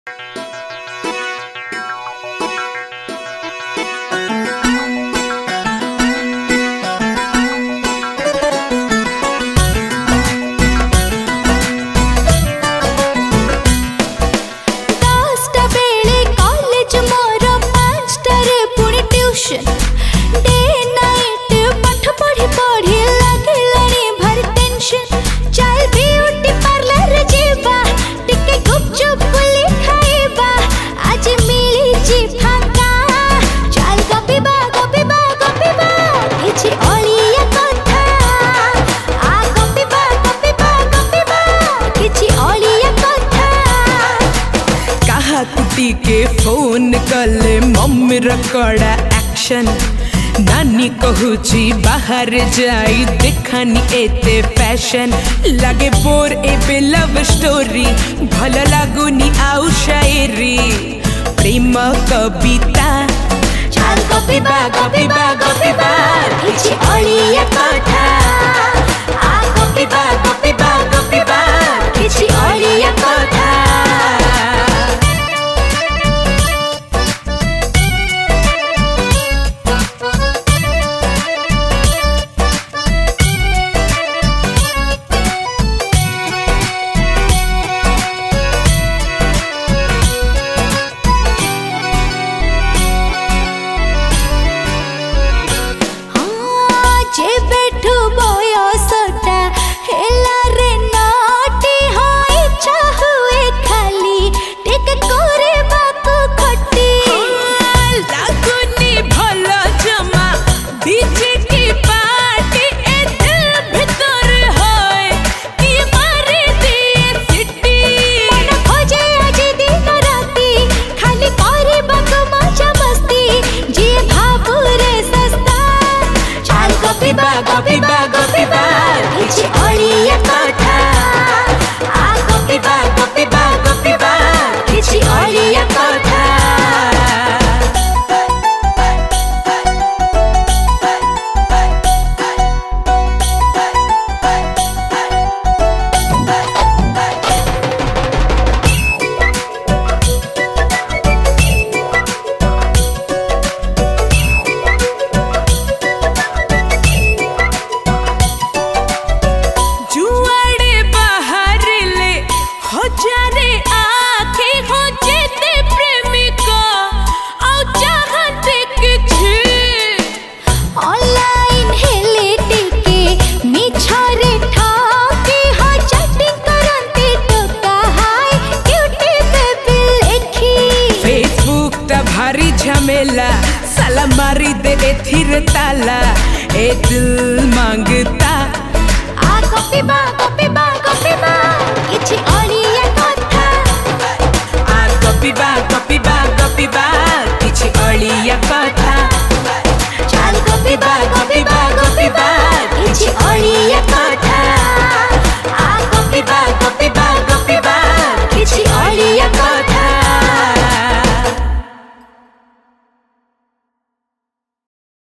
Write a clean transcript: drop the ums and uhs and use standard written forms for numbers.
कुटी के फोन कले मम्मी कड़ा एक्शन नानी कहूची बाहर जाई देखानी एते फैशन लगे बोर एबे लव स्टोरी भल लागुनी आउ शायरी प्रेम कविता चल गपिबा गपिबा गपिबा किछि अलिया कथा आ गपिबा गपिबा गपिबा किछि अलिया कथा गपिबा गपिबा किछि अलिया कथा आ गपिबा गपिबा गपिबा किछि अलिया कथा भारी झमेला साला मारी दे एथिर ताला ए दिल मांगता आ गपिबा गपिबा